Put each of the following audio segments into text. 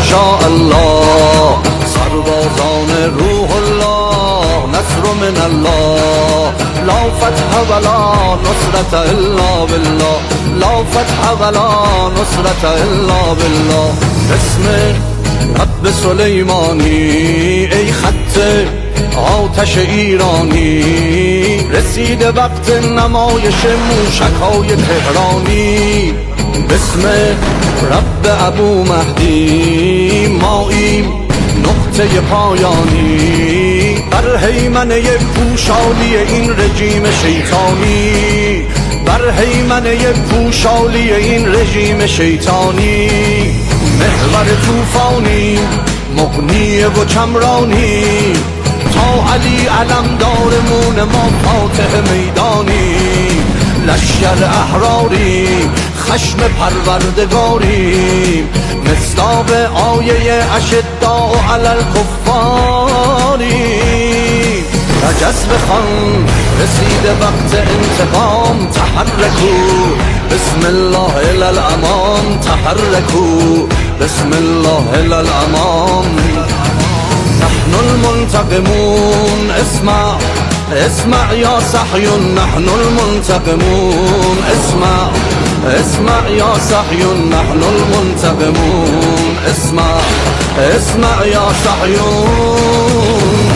شاء الله. سربازان روح الله نصر من الله. لا فتح ولا نصرت الا بالله. لا فتح ولا نصرت الا بالله. اسم رب سلیمانی ای خط آتش ایرانی، رسیده وقت نمایش موشک‌های تهرانی. بسم رب ابو مهدی ماییم نقطه پایانی، بر هیمنه پوشالی این رژیم شیطانی، بر هیمنه پوشالی این رژیم شیطانی. محور طوفانی مغنی و کمرانی، تا علی علمدارمون ما فاتح میدانی. لشکر احراری خشم پروردگاری، مصداق آیه اشداء علی الکفاری. رجز بخوان رسیده وقت انتقام، تحرکو بسم الله الی الامام. تحرکو بسم الله الی الامام. نحن المنتقمون اسمع اسمع یا صحیون. نحن المنتقمون اسمع اسمع یا صحیون. نحن المنتقمون اسمع اسمع یا صحیون.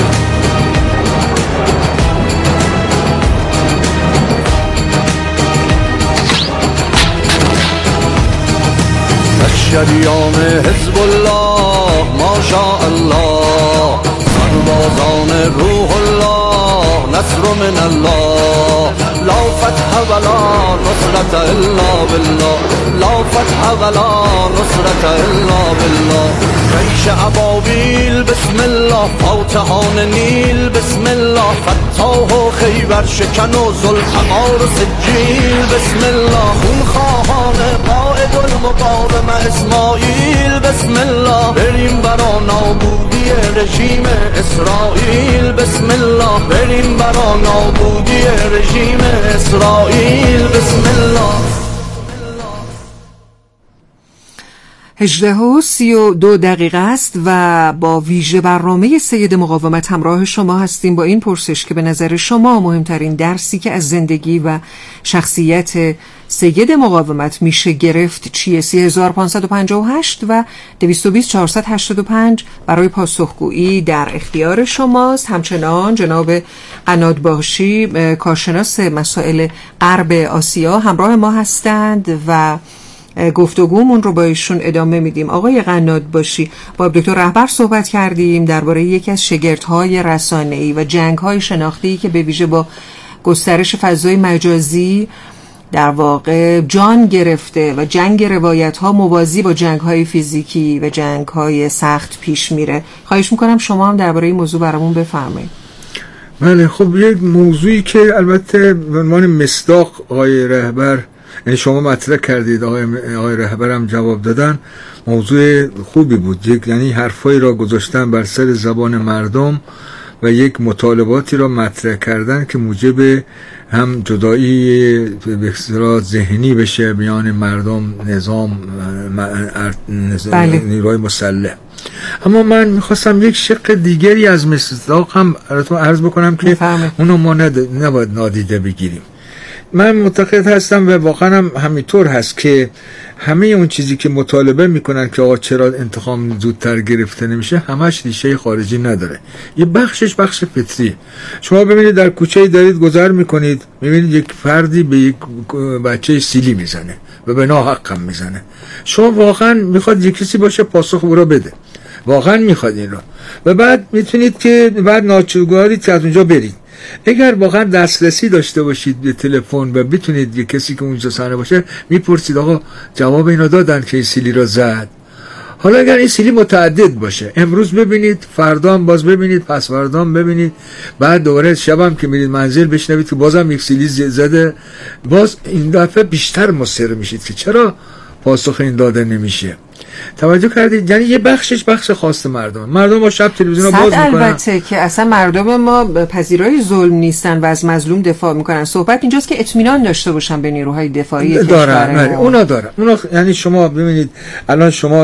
شریان حزب الله ما شاء الله. سربازان روح الله نصر من الله. لا فتح ولا نصرت الا بالله. لا فتح ولا نصرت الا بالله. جیش ابابیل بسم الله. فاتحان نیل بسم الله. فتاح و خیبر شکن و ذوالفقار و سجیل بسم الله. خونخواهان قائد المقاومه اسماعیل بسم الله. بریم برا نابودی رژیم اسرائیل بسم الله. بریم برا نابودی رژیم اسرائیل بسم الله. 18:32 است و با ویژه برنامه سید مقاومت همراه شما هستیم با این پرسش که به نظر شما مهمترین درسی که از زندگی و شخصیت سید مقاومت میشه گرفت چیه؟ 3558 و 220485 برای پاسخگویی در اختیار شماست. همچنان جناب قناد باشی کارشناس مسائل غرب آسیا همراه ما هستند و گفتگومون رو با ایشون ادامه میدیم. آقای قناد باشی، با دکتر رهبر صحبت کردیم درباره یکی از شگردهای رسانه‌ای و جنگ‌های شناختی که به ویژه با گسترش فضای مجازی در واقع جان گرفته و جنگ روایت‌ها موازی با جنگ‌های فیزیکی و جنگ‌های سخت پیش میره. خواهش میکنم شما هم درباره این موضوع برامون بفرمایید. بله، خب یک موضوعی که البته به عنوان مصداق آقای رهبر شما مطرح کردید، آقای رهبرم جواب دادن، موضوع خوبی بود. یعنی حرفایی را گذاشتن بر سر زبان مردم و یک مطالباتی را مطرح کردن که موجب هم جدایی به اصطلاح ذهنی بشه میان مردم، نظام، نیروهای مسلح. اما من میخواستم یک شق دیگری از مصداق هم عرض بکنم که اونو ما نباید نادیده بگیریم. من معتقد هستم و واقعا هم همینطور هست که همه اون چیزی که مطالبه میکنن که آقا چرا انتخاب زودتر گرفته نمیشه همش ریشه خارجی نداره. یه بخشش بخش فطری. شما ببینید در کوچه‌ای دارید گذر میکنید، میبینید یک فردی به یک بچه سیلی میزنه و به ناحق هم میزنه. شما واقعا میخواد یک کسی باشه پاسخ او را بده، واقعا میخواد این را، و بعد میتونید که بعد ناچارید که از اونجا برید. اگر واقعا دسترسی داشته باشید به تلفن و بتونید یک کسی که اونجا صحنه باشه میپرسید آقا جواب اینو دادن که این سیلی را زد. حالا اگر این سیلی متعدد باشه، امروز ببینید، فردا هم باز ببینید، پس فردا هم ببینید، بعد دوباره شب هم که میرید منزل بشنوید که بازم یک سیلی زده، باز این دفعه بیشتر مصر میشید که چرا پاسخ این داده نمیشه. توجه کردید؟ یعنی یه بخشش بخش خاص مردم با شب تلویزیون رو باز میکنن. البته که اصلا مردم ما پذیرای ظلم نیستن و از مظلوم دفاع میکنن. صحبت اینجاست که اطمینان داشته باشن به نیروهای دفاعی دارن. اونا یعنی شما ببینید الان شما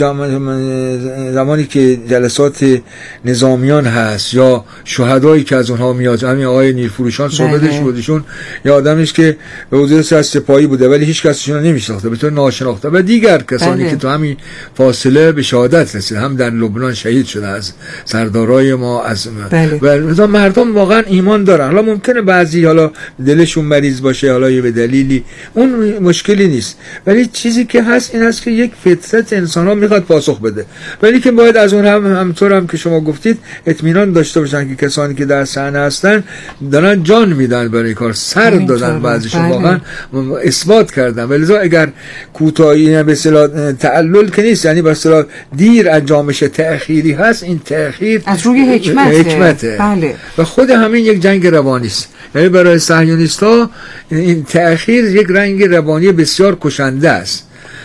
زمانی که جلسات نظامیان هست یا شهدایی که از اونها میاد، همین آقای نیلفروشان صحبتش بودشون یا آدمیش که به وزارت از سپاهی بوده ولی هیچ کسشون رو نمیشناخته، به طور ناشناخته، و دیگر کسانی که تو همین فاصله به شهادت رسید، هم در لبنان شهید شده از سردارای ما از و مردم واقعا ایمان دارن. حالا ممکنه بعضی حالا دلشون مریض باشه، حالا یه به دلیلی، اون مشکلی نیست، ولی چیزی که هست این است که یک فطرت انسان ها میخواد پاسخ بده، ولی که باید از اون همطور هم که شما گفتید اطمینان داشته باشن که کسانی که در صحنه هستن دارن جان میدن برای کار، سر دادن، بعضیشون واقعا اثبات کردن. ولذا اگر کوتاهی به اصطلاح تعلل که نیست، یعنی به اصطلاح دیر انجامش تأخیری هست، این تأخیر از روی حکمته. بله. و خود همین یک جنگ روانی است. یعنی برای صهیونیست‌ها این تأخیر یک رنگ روانی بسیار کشنده است.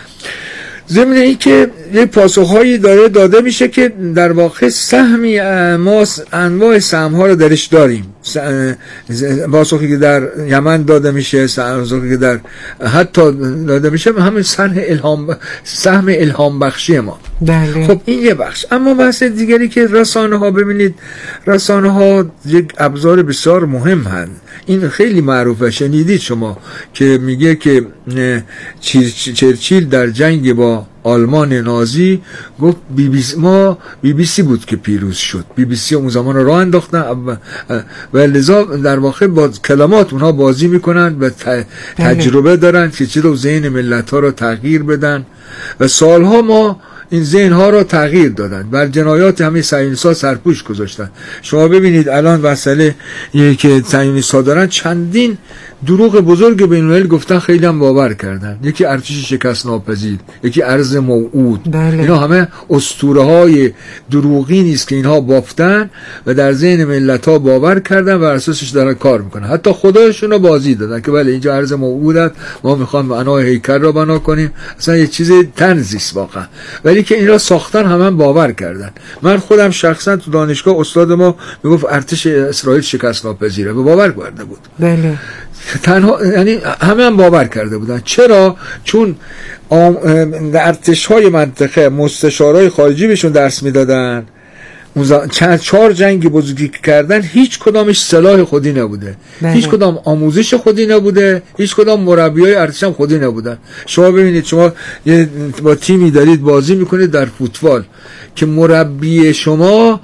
ضمن این که یک پاسخهایی داده میشه که در واقع سهمی ما انواع سهم‌ها رو درش داریم. پاسخی که در یمن داده میشه، پاسخی که در حتی داده میشه، همین سهم الهام بخشی ما. بله. خب این یه بخش. اما بحث دیگری که رسانه ها، ببینید رسانه ها یک ابزار بسیار مهم هستند. این خیلی معروفه، شنیدید شما که میگه که چرچیل در جنگ با آلمان نازی گفت بی بی سی بود که پیروز شد. بی بی سی اون زمان راه انداختن و لذا در واقع با کلمات اونها بازی میکنن و تجربه دارن که چطور ذهن ملت ها رو تغییر بدن و سالها ما این ذهن‌ها را تغییر دادن، بر جنایات همه صهیونیست‌ها سرپوش گذاشتن. شما ببینید الان مسئله که صهیونیست‌ها دارن، چندین دروغ بزرگ بین‌الملل گفتن، خیلی هم باور کردن. یکی ارتش شکست ناپذیر، یکی ارض موعود. بله. اینا همه اسطوره‌های دروغی نیست که اینها بافتن و در ذهن ملت‌ها باور کردن و اساسش دارن کار میکنن. حتی خدایشون رو بازی دادن که بله اینجا ارض موعود، ما میخوام بنای هیکل را بنا کنیم. اصلا یه چیز طنزی است واقعا، ولی که این را ساختن همه باور کردن. من خودم شخصا تو دانشگاه استاد ما میگفت ارتش اسرائیل شکست ناپذیره و باور کرده بود. بله. تنها یعنی همه هم باور کرده بودن. چرا؟ چون ارتش‌های منطقه مستشارای خارجی بهشون درس میدادن. چهار جنگی بزرگی کردن، هیچ کدامش سلاح خودی نبوده. بله. هیچ کدام آموزش خودی نبوده، هیچ کدام مربیای ارتش هم خودی نبودن. شما ببینید شما با تیمی دارید بازی میکنید در فوتبال که مربی شما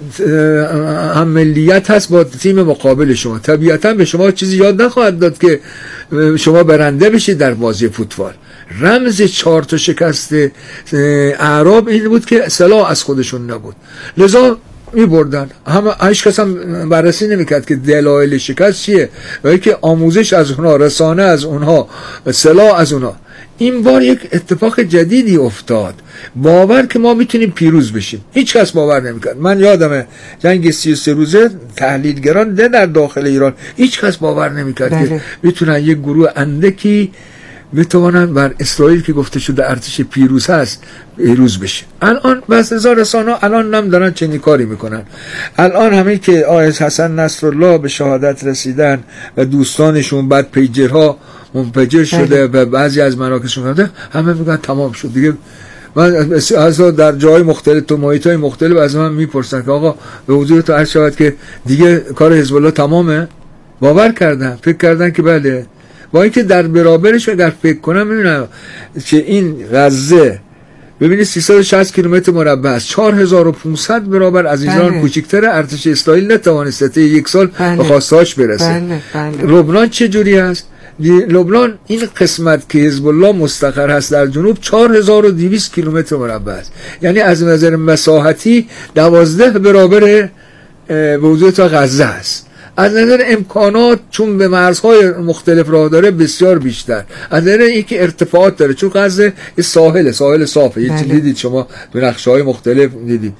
هم ملیت هست با تیم مقابل شما، طبیعتا به شما چیزی یاد نخواهد داد که شما برنده بشید در بازی فوتبال. رمز 4 تا شکست اعراب این بود که سلاح از خودشون نبود، لذا می بردن. هیچ کس هم بررسی نمیکرد که دلایل شکست چیه و که آموزش از اونها، رسانه از اونها، سلاح از اونها. این بار یک اتفاق جدیدی افتاد، باور که ما میتونیم پیروز بشیم. هیچ کس باور نمیکرد. من یادمه جنگ 33 روزه تحلیلگران در داخل ایران هیچ کس باور نمیکرد که میتونن یک گروه اندکی بتوانن بر اسرائیل که گفته شده ارتش پیروز هست پیروز بشه. الان بس هزار رسانه الان هم دارن چنین کاری میکنن. الان همین که آقای حسن نصرالله به شهادت رسیدن و دوستانشون بعد پیجرها منفجر شده و بعضی از مراکزشون رفته، همه میگن تمام شد دیگه. من از در جای مختلف تو محیط‌های مختلف از من میپرسن که آقا به حضور تو عرض شود که دیگه کار حزب الله تمامه. باور کردن، فکر کردن که بله، با اینکه در برابرش اگر فکر کنم میبینم که این غزه ببینید 360 کیلومتر مربع است، 4500 برابر از ایران کوچکتر. ارتش اسرائیل نتوانست یک سال به خواستهاش برسه. لبنان چه جوری است؟ لبنان این قسمت که حزب الله مستقر هست در جنوب 4200 کیلومتر مربع است، یعنی از نظر مساحتی 12 برابر به وجود تا غزه است. از نظر امکانات چون به مرزهای مختلف راه داره بسیار بیشتر، از نظر اینکه ارتفاعات داره چون غزه ساحل صافه. یه چیزی دیدید شما به نقشه‌های مختلف دیدید،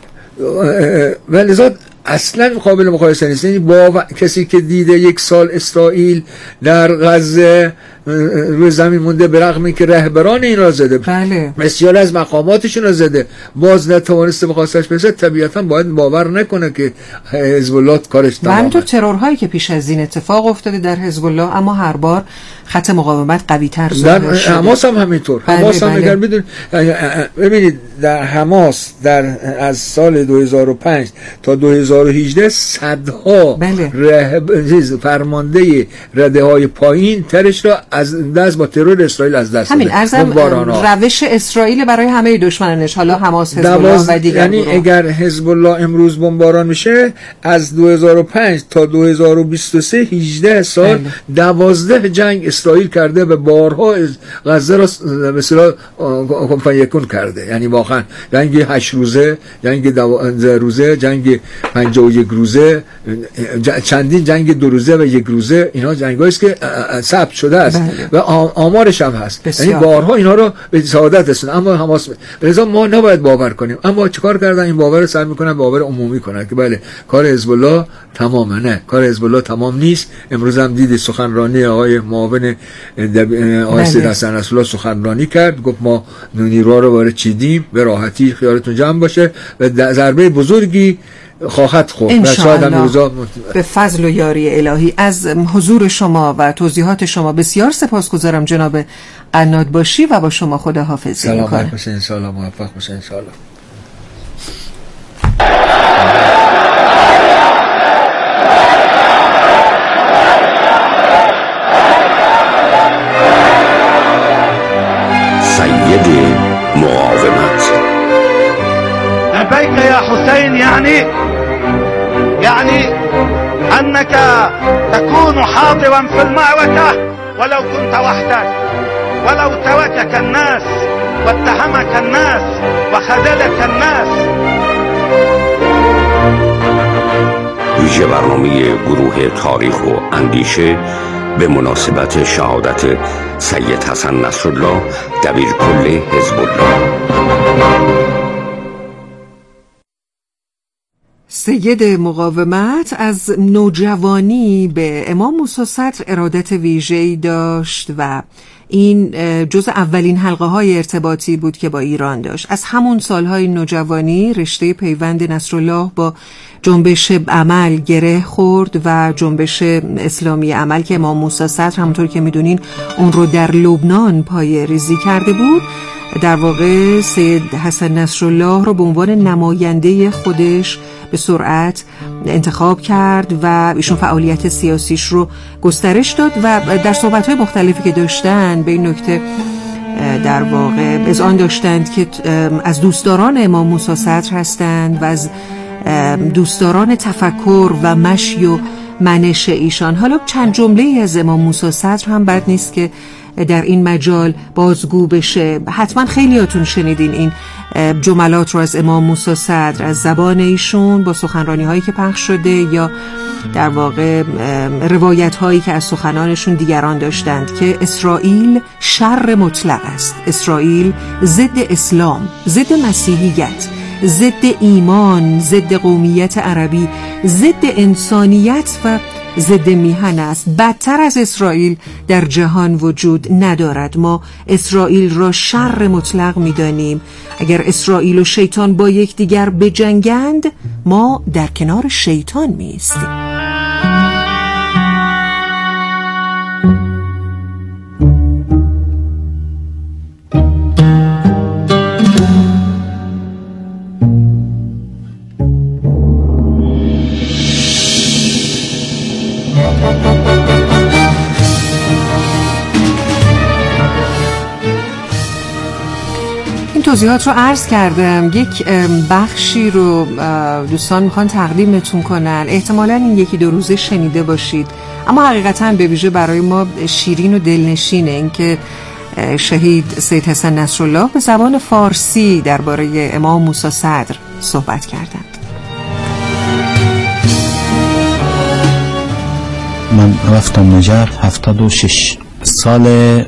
ولذا اصلا قابل مقایسه نیست. با کسی که دیده یک سال اسرائیل در غزه روی زمین مونده، به رغم اینکه رهبران این را زده، بله. بسیار از مقاماتشون را زده، باز نتوانسته به خواستش برسه، طبیعتا باید باور نکنه که حزب الله کارش تمامه. و همینطور ترورهایی که پیش از این اتفاق افتاده در حزب الله، اما هر بار خط مقاومت قوی تر ظاهر شده. در حماس هم همینطور. حماس هم اگر ببینید در حماس از سال 2005 تا 2018 صدها فرمانده رده های پایین ترش را از دست با ترور اسرائیل از دست همین ارزم روش اسرائیل برای همه دشمنانش، حالا حماس، حزب الله و دیگر. یعنی اگر حزب الله امروز بمباران میشه، از 2005 تا 2023 18 سال 12 جنگ اسرائیل کرده و بارها غزه را مثلا کمپانیکون کرده. یعنی واقعا جنگ 8 روزه، جنگ 12 روزه، جنگ 51 روزه، چندین جنگ 2 روزه و 1 روزه، اینا جنگایی است که ثبت شده است و آمارش هم هست. یعنی بارها اینا رو به سعادت رسوندن. اما حماس لذا ما نباید باور کنیم. اما چیکار کردن؟ این باور رو سعی میکنن باور عمومی کنن که بله کار حزب الله تمامه. نه، کار حزب الله تمام نیست. امروز هم دیدی سخنرانی آقای معاون آقای سید حسن نصرالله سخنرانی کرد، گفت ما نیروها رو وارد چیدیم، به راحتی خیالتون جمع باشه و ضربه بزرگی خواهد خورد انشاءالله به فضل و یاری الهی. از حضور شما و توضیحات شما بسیار سپاسگزارم جناب قنات باشی و با شما خداحافظی می‌کنم. سلامت باشین انشاءالله، موفق باشین انشاءالله. سید مقاومت. لبيك يا حسين، يعني أنك تكون حاضرا في المعركة ولو كنت وحدك، ولو تركك الناس واتهمك الناس وخذلك الناس. ویژه برنامه گروه تاریخ و اندیشه به مناسبت شهادت سید حسن نصرالله دبیرکل حزب الله. سید مقاومت از نوجوانی به امام موسی صدر ارادت ویژه‌ای داشت و این جز اولین حلقه های ارتباطی بود که با ایران داشت. از همون سالهای نوجوانی رشته پیوند نصرالله با جنبش عمل گره خورد و جنبش اسلامی عمل که امام موسی صدر همونطور که میدونین اون رو در لبنان پای ریزی کرده بود، در واقع سید حسن نصرالله رو به عنوان نماینده خودش به سرعت انتخاب کرد و ایشون فعالیت سیاسیش رو گسترش داد و در صحبت‌های مختلفی که داشتن به این نکته در واقع اذعان داشتند که از دوستداران امام موسی صدر هستند و از دوستداران تفکر و مشی و منش ایشان. حالا چند جمله از امام موسی صدر هم بد نیست که در این مجال بازگو بشه. حتما خیلیاتون شنیدین این جملات رو از امام موسی صدر از زبان ایشون با سخنرانی هایی که پخش شده یا در واقع روایت هایی که از سخنانشون دیگران داشتند که اسرائیل شر مطلق است، اسرائیل ضد اسلام، ضد مسیحیت، ضد ایمان، ضد قومیت عربی، ضد انسانیت و ضد میهن است. بدتر از اسرائیل در جهان وجود ندارد. ما اسرائیل را شر مطلق می‌دانیم. اگر اسرائیل و شیطان با یکدیگر بجنگند، ما در کنار شیطان می‌ایستیم. توضیحات رو عرض کردم. یک بخشی رو دوستان میخوان تقدیمتون کنن، احتمالاً این 1-2 روزه شنیده باشید، اما حقیقتاً به ویژه برای ما شیرین و دلنشینه این که شهید سید حسن نصرالله به زبان فارسی درباره امام موسی صدر صحبت کردند. من رفتم نجف 76 سال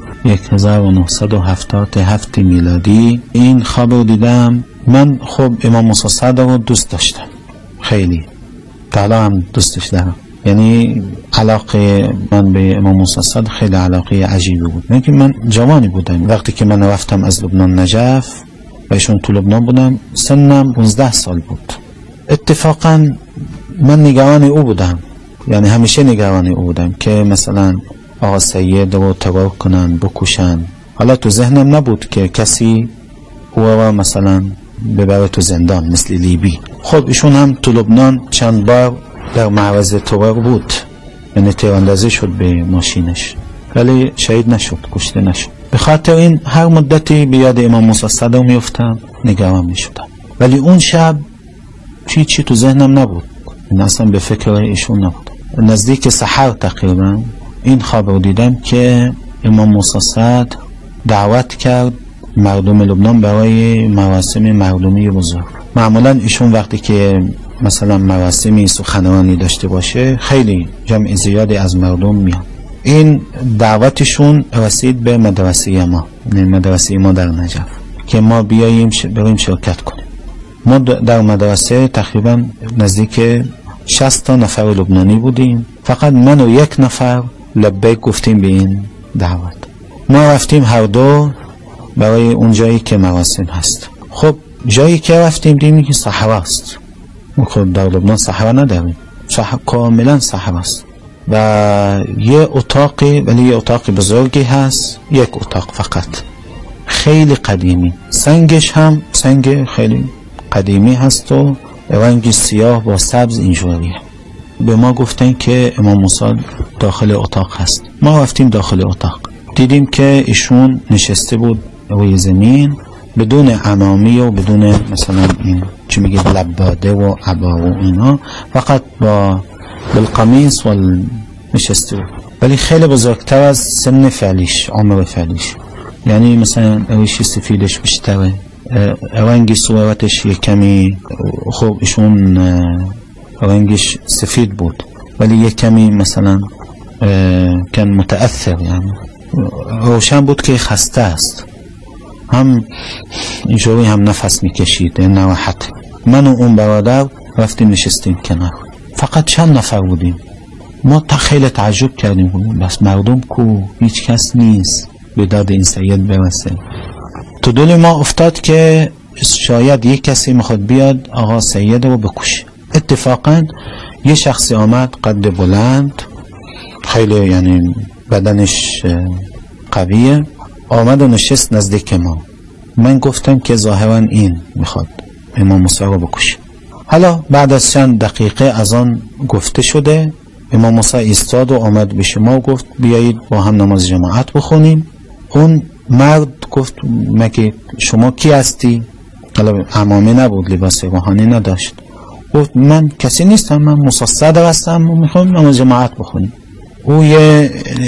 1977 میلادی. این خواب رو دیدم. من خب امام موسی صدر رو دوست داشتم، خیلی تا الان هم دوستش دارم. یعنی علاقه من به امام موسی صدر خیلی علاقه عجیبی بود. من جوانی بودم وقتی که من رفتم از لبنان نجف و ایشون تو لبنان بودم، سنم 15 سال بود. اتفاقا من نگران او بودم، یعنی همیشه نگران او بودم که مثلا آقا سید رو ترور کنن، بکشن. حالا تو ذهنم نبود که کسی او رو مثلا ببره تو زندان مثل لیبی. خب ایشون هم تو لبنان چند بار در معرض ترور بود، یعنی تیراندازی شد به ماشینش ولی شهید نشد، کشته نشد. به خاطر این هر مدتی به یاد امام موسی صدر میافتم، نگران میشدم. ولی اون شب چی تو ذهنم نبود، این اصلا به فکر ایشون نبود. نزدیک سحر تقریبا این خواب رو دیدم که امام موسی صدر دعوت کرد مردم لبنان برای مراسم مردمی بزرگ. معمولا ایشون وقتی که مثلا مراسمی سخنرانی داشته باشه خیلی جمع زیادی از مردم میان. این دعوتشون رسید به مدرسه ما در نجف که ما بیاییم بریم شرکت کنیم. ما در مدرسه تقریبا نزدیک 60 نفر لبنانی بودیم، فقط من و یک نفر لبیک گفتیم به این دعوت. ما رفتیم هر دو برای اون جایی که مراسم هست. خب جایی که رفتیم دیدیم که صحرا است. خب در لبنان صحرا نداریم، کاملا صحرا است و یه اتاقی، ولی یه اتاق بزرگی هست، یک اتاق فقط، خیلی قدیمی، سنگش هم سنگ خیلی قدیمی هست و رنگ سیاه با سبز اینجوریه. به ما گفتن که امام موسی داخل اتاق هست. ما رفتیم داخل اتاق، دیدیم که ایشون نشسته بود روی زمین بدون عمامی و بدون مثلا این چی میگه لباده و عبا و اینا، فقط با بالقمیص و نشسته بود، ولی خیلی بزرگتر از سن فعلیش، عمر فعلیش. یعنی مثلا ریشی سفیدش بیشتره، رنگی صورتش یک کمی، خب ایشون رنگش سفید بود ولی یک کمی مثلا کان متأثر، یعنی روشن بود که خسته است، هم اینجوری هم نفس میکشید نراحت. من و اون برادر رفتیم نشستیم کنار، فقط چند نفر بودیم. ما خیلی تعجب کردیم، بس مردم کو، هیچ کس نیست به داد این سید برسه. تو دل ما افتاد که شاید یک کسی میخواد بیاد آقا سید رو بکشه. اتفاقا یه شخصی آمد، قد بلند، خیلی یعنی بدنش قویه، آمد و نشست نزدیک ما. من گفتم که ظاهرا این میخواد امام موسی رو بکشه. حالا بعد از چند دقیقه از آن گفته شده، امام موسی ایستاد و آمد به شما و گفت بیایید با هم نماز جماعت بخونیم. اون مرد گفت مگه شما کی هستی؟ حالا عمامه نبود، لباس روحانی نداشت. گفت من کسی نیستم، من موسی صدر هستم و میخوام نماز جماعت بخونیم. او یه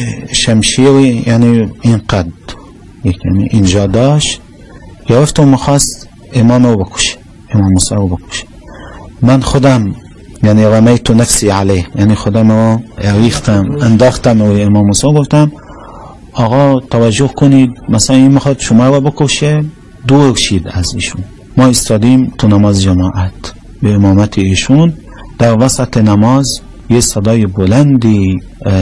شمشیری یعنی این قد یعنی اینجا داشت، گرفت و میخواست امام رو بکشه، امام موسی رو بکشه. من خودم یعنی رمیت نفسی علیه، یعنی خودم رو ریختم، انداختم روی امام موسی، گفتم آقا توجه کنید، مثلا این میخواد شما رو بکشه، دور شید از ایشون. ما ایستادیم تو نماز جماعت به امامت ایشون. در وسط نماز یه صدای بلندی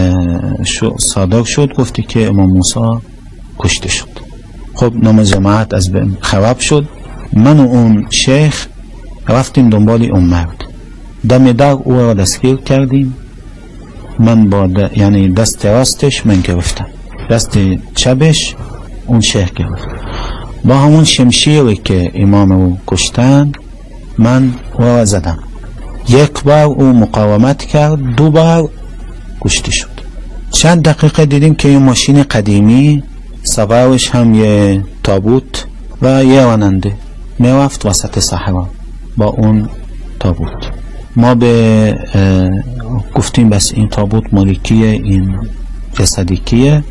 صادر شد، گفتی که امام موسی کشته شد. خب نماز جماعت از بین خراب شد. من و اون شیخ رفتیم دنبال اون مرد، دم در او را دستگیر کردیم. من با یعنی دست راستش من گرفتم، دست چپش اون شیخ گرفت. با همون شمشیری که امام رو کشتن من او را زدم. یک بار او مقاومت کرد، دو بار کشته شد. چند دقیقه دیدیم که یه ماشین قدیمی، سوارش هم یه تابوت و یه راننده میرفت وسط صحرا با اون تابوت. ما به گفتیم بس این تابوت مالکیه، این جسدی کیه؟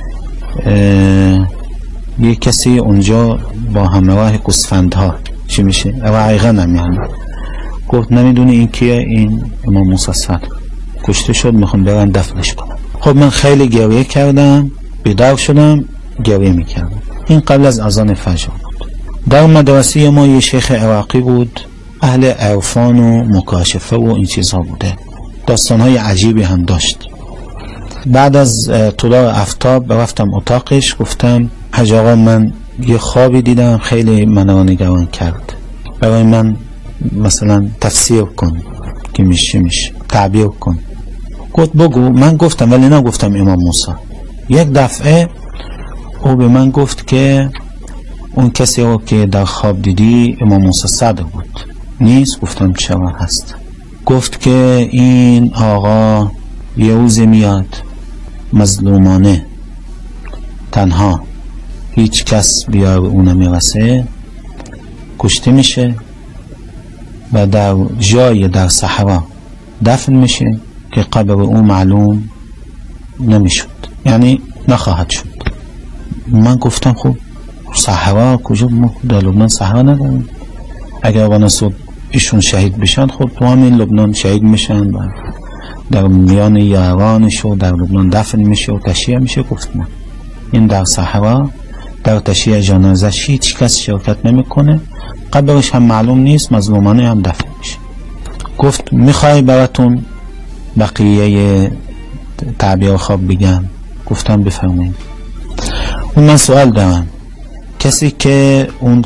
یه کسی اونجا با همراه گوسفندها چی میشه؟ رعی غنم یعنی. گفت نمیدونی این کیه؟ این امام موسی صدر کشته شد، میخوام برن دفنش کنم. خب من خیلی گریه کردم، بیدار شدم، گریه میکردم. این قبل از اذان فجر بود. در مدرسه ما یه شیخ عراقی بود، اهل عرفان و مکاشفه و این چیزها بوده. داستانهای عجیبی هم داشت. بعد از طلوع آفتاب رفتم اتاقش، گفتم حاج آقا من یه خوابی دیدم خیلی منو نگران کرد، برای من مثلا تفسیر کن که میشه تعبیر کن. گفت بگو. من گفتم ولی نگفتم امام موسی. یک دفعه او به من گفت که اون کسی رو که در خواب دیدی امام موسی صدر بود. نیست؟ گفتم چرا هست؟ گفت که این آقا یه روز میاد مظلومانه تنها، هیچ کس بیار اون نمیرسه، کشته میشه و در جای در صحرا دفن میشه که قبر اون معلوم نمیشد، یعنی نخواهد شد. من گفتم خب صحرا کجا؟ ما در لبنان صحرا نداریم. اگر آقا ایشون شهید بشن خب تو همین لبنان شهید میشن و در میان یارانش و در لبنان دفن میشه و تشییع میشه. گفت نه، این در صحرا در تشییع جنازش هیچ کس شرکت نمیکنه، قبرش هم معلوم نیست، مظلومانه هم دفن میشه. گفت میخوای براتون بقیه تعبیر خواب بگم؟ گفتم بفرمایید. اون من سوال دارم، کسی که اون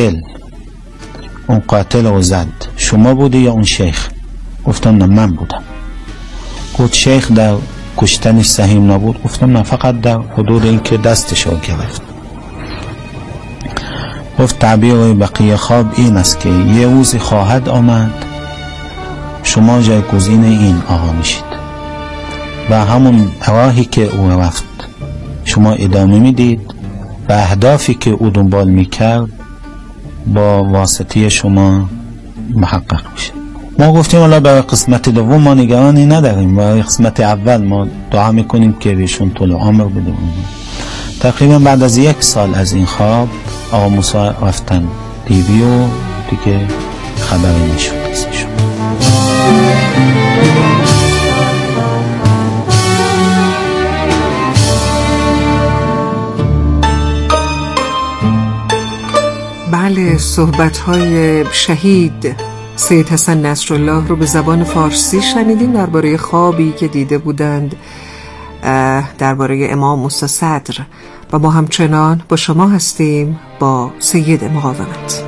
قاتل رو زد شما بودی یا اون شیخ؟ گفتم نه من بودم. گفت شیخ در کشتنش سهیم نبود؟ گفتم نه، فقط در حدود این که دستش رو گرفت. گفت تعبیر بقیه خواب این است که یه روزی خواهد آمد شما جایگزین این آقا میشید و همون راهی که او رفت شما ادامه میدید و اهدافی که او دنبال میکرد با واسطه شما محقق میشه. ما گفتیم حالا برای قسمت دوم ما نگرانی نداریم، برای قسمت اول ما دعا میکنیم که بهشون طول عمر بده. تقریبا بعد از 1 سال از این خواب آقا موسی رفتن دیوی و دیگه خبری نشد ازشون. بله، صحبت‌های شهید سید حسن نصرالله رو به زبان فارسی شنیدیم درباره خوابی که دیده بودند درباره امام موسی صدر و ما همچنان با شما هستیم با سید مقاومت.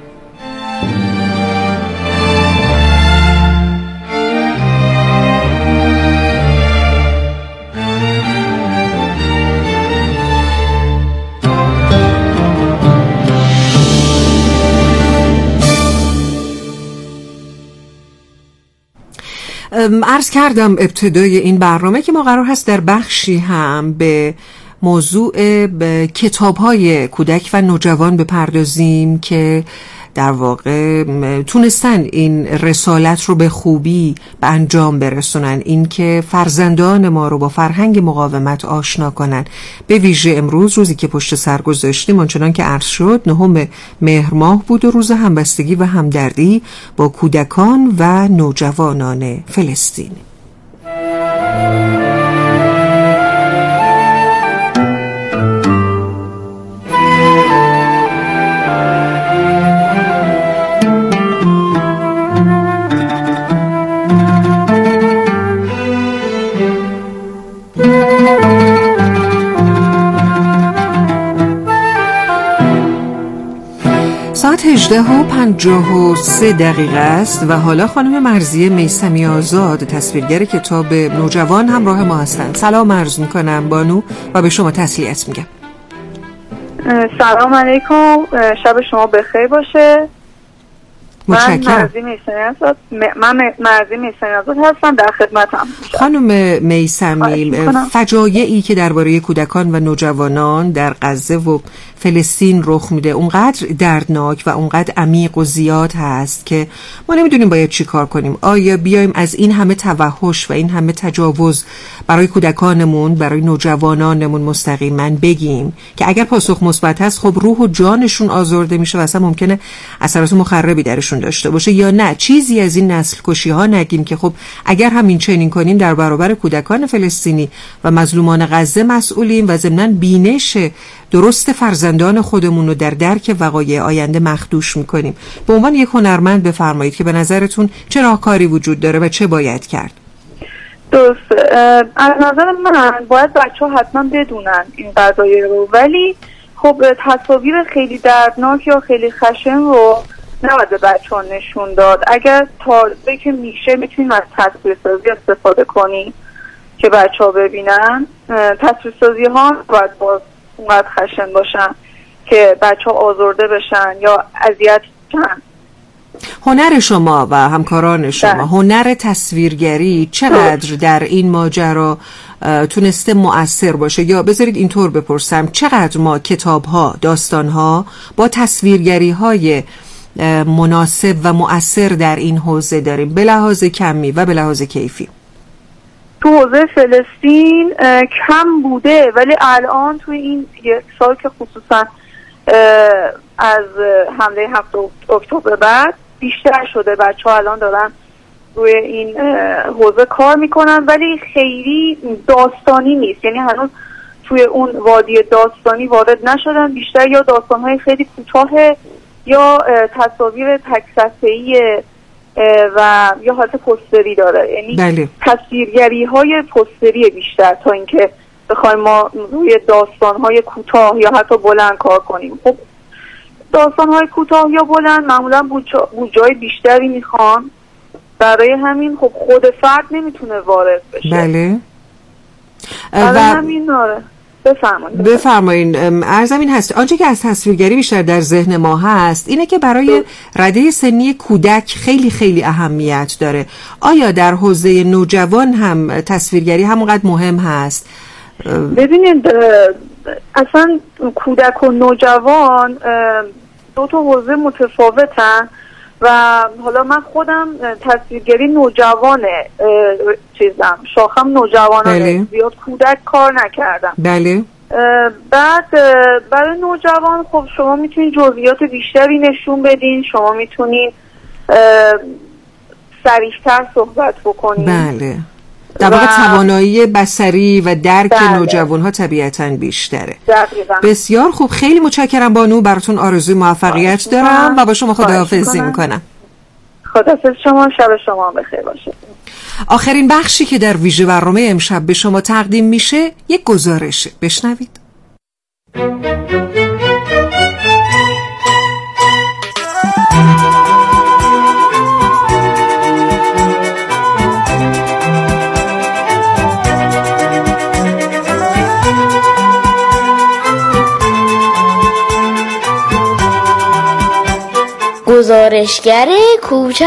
عرض کردم ابتدای این برنامه که ما قرار هست در بخشی هم به موضوع کتاب‌های کودک و نوجوان بپردازیم که در واقع تونستن این رسالت رو به خوبی به انجام برسونن، این که فرزندان ما رو با فرهنگ مقاومت آشنا کنن. به ویژه امروز روزی که پشت سر گذاشتیم آنچنان که عرض شد 9 مهر ماه بود و روز همبستگی و همدردی با کودکان و نوجوانان فلسطین. ساعت 18:53 است و حالا خانم مرضیه میثمی آزاد تصویرگر کتاب نوجوان همراه ما هستند. سلام عرض میکنم بانو و به شما تسلیت میگم. سلام علیکم، شب شما بخیر باشه. متشکرم. من مرضی میثمی آزاد هستم، در خدمتم. خانم میثمی، فجایعی که درباره کودکان و نوجوانان در غزه و فلسطین رخ میده اونقدر دردناک و اونقدر عمیق و زیاد هست که ما نمیدونیم باید چی کار کنیم. آیا بیایم از این همه توحش و این همه تجاوز برای کودکانمون، برای نوجوانانمون مستقیما بگیم که اگر پاسخ مثبت هست خب روح و جانشون آزرده میشه و اصلا ممکنه اثرات مخربی درشون داشته باشه، یا نه چیزی از این نسل کشی ها نگیم که خب اگر همین چنین کنیم در برابر کودکان فلسطینی و مظلومان غزه مسئولیم و ضمناً بینش درست فرزندان خودمون رو در درک وقایع آینده مخدوش میکنیم. به عنوان یک هنرمند بفرمایید که به نظرتون چه راهکاری وجود داره و چه باید کرد؟ درسته. از نظر من باید بچه ها حتما بدونن این قضایه رو، ولی خب تصاویر خیلی دردناک یا خیلی خشن رو نباید به بچه ها نشون داد. اگر تازه که میشه میتونیم از تصویرسازی استفاده کنیم که بچه ها ببینن. تصویرسازی ها باید باز اونقدر خشن باشن که بچه ها آزرده بشن یا اذیت بشن. هنر شما و همکاران شما، هنر تصویرگری چقدر در این ماجرا تونسته مؤثر باشه؟ یا بذارید اینطور بپرسم، چقدر ما کتاب‌ها، داستان‌ها با تصویرگری‌های مناسب و مؤثر در این حوزه داریم، به لحاظ کمی و به لحاظ کیفی؟ تو حوزه فلسطین کم بوده، ولی الان توی این یک سال که خصوصا از حمله 7 اکتبر بعد بیشتر شده، بچه ها الان دارن روی این حوزه کار میکنن، ولی خیلی داستانی نیست، یعنی هنوز توی اون وادی داستانی وارد نشدن. بیشتر یا داستانهای خیلی کوتاه یا تصاویر تک صفحه‌ای و یا حالت پوستری داره، یعنی تصویرگری های پوستری بیشتر تا اینکه بخوایم ما روی داستانهای کوتاه یا حتی بلند کار کنیم. خب داستانهای کوتاه یا بلند معمولا بودجه‌های بیشتری میخوان، برای همین خب خود فرد نمیتونه وارد بشه. بله. و همین بفرمایین. عرضم این هست، آنچه که از تصویرگری بیشتر در ذهن ما هست اینه که برای رده سنی کودک خیلی خیلی اهمیت داره. آیا در حوزه نوجوان هم تصویرگری همونقدر مهم هست؟ ببینید اصلا کودک و نوجوان دو تا حوزه متفاوتن و حالا من خودم تصویرگری نوجوانه شاخم نوجوانانه، زیاد کودک کار نکردم. بله. بعد برای نوجوان خب شما میتونید جزئیات بیشتری نشون بدین، شما میتونید صریح‌تر صحبت بکنید. بله. در واقع توانایی بصری و درک نوجوان ها طبیعتاً بیشتره. دقیقاً. بسیار خوب، خیلی متشکرم بانو، براتون آرزوی موفقیت دارم و با شما خداحافظی میکنم. خداحافظ شما، شب شما بخیر باشه. آخرین بخشی که در ویژه برنامه امشب به شما تقدیم میشه یک گزارشه، بشنوید. گزارشگر کوچک.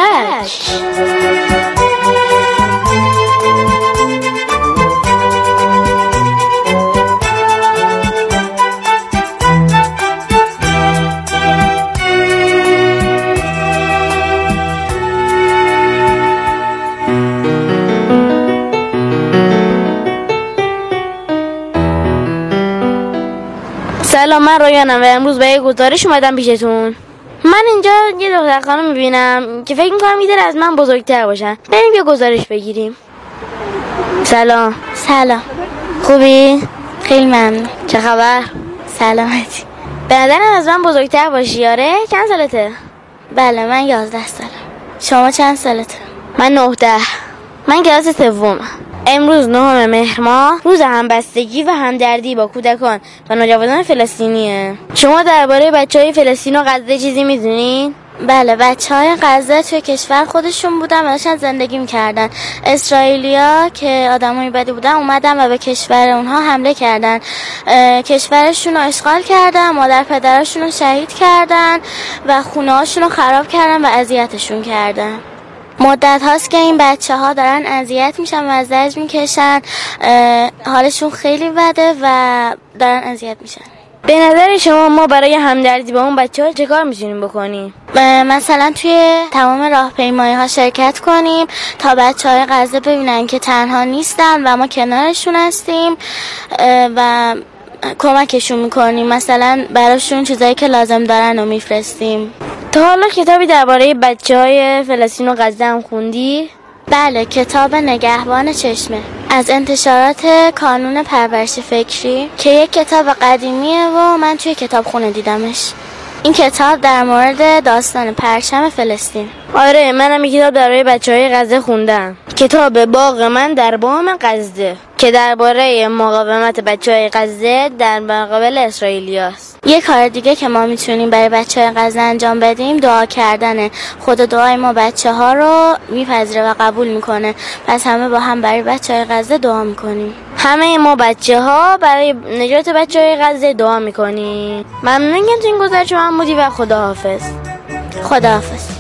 سلام، من رایانم و امروز به یه گزارش اومدم پیشتون. من اینجا یه دختر خانم میبینم که فکر میکنم میداره از من بزرگتر باشن. بریم یه گزارش بگیریم. سلام. سلام، خوبی؟ خیلی ممنون. چه خبر؟ سلامتی. به نظرم از من بزرگتر باشی. آره؟ چند سالته؟ بله من 11 سالم. شما چند سالته؟ من 19. من کلاس 3. امروز 9 مهر ماه روز همبستگی و همدردی با کودکان و نوجوانان فلسطینیه. شما درباره بچهای فلسطین و غزه چیزی میدونین؟ بله، بچهای غزه توی کشور خودشون بودن و داشتن زندگی میکردن. اسرائیلیا که آدمای بدی بودن اومدن و به کشور اونها حمله کردن، کشورشون رو اشغال کردن، مادر پدرشون رو شهید کردن و خونه هاشون رو خراب کردن و اذیتشون کردن. مدت هاست که این بچه ها دارن اذیت میشن و از زجر میکشن، حالشون خیلی بده و دارن اذیت میشن. به نظر شما ما برای همدردی با اون بچه ها چه کار میتونیم بکنیم؟ مثلا توی تمام راهپیمایی ها شرکت کنیم تا بچه های غزه ببینن که تنها نیستن و ما کنارشون هستیم و کمکشون میکنیم، مثلا براشون چیزایی که لازم دارن رو میفرستیم. تا حالا کتابی درباره بچه‌های فلسطین و غزه هم خوندی؟ بله، کتاب نگهبان چشمه از انتشارات کانون پرورش فکری که یک کتاب قدیمیه و من توی کتابخونه دیدمش. این کتاب در مورد داستان پرچم فلسطین. آره منم این کتاب برای بچهای غزه خوندم. کتاب باغ من در بام غزه که درباره مقاومت بچهای غزه در مقابل اسرائیلیاست. یه کار دیگه که ما میتونیم برای بچهای غزه انجام بدیم دعا کردنه. خدا دعای ما بچه‌ها رو میپذیره و قبول میکنه. پس همه با هم برای بچهای غزه دعا میکنیم. همه ما بچه‌ها برای نجات بچهای غزه دعا میکنیم. ممنون که تو این گزارش محمودی و خداحافظ. خداحافظ.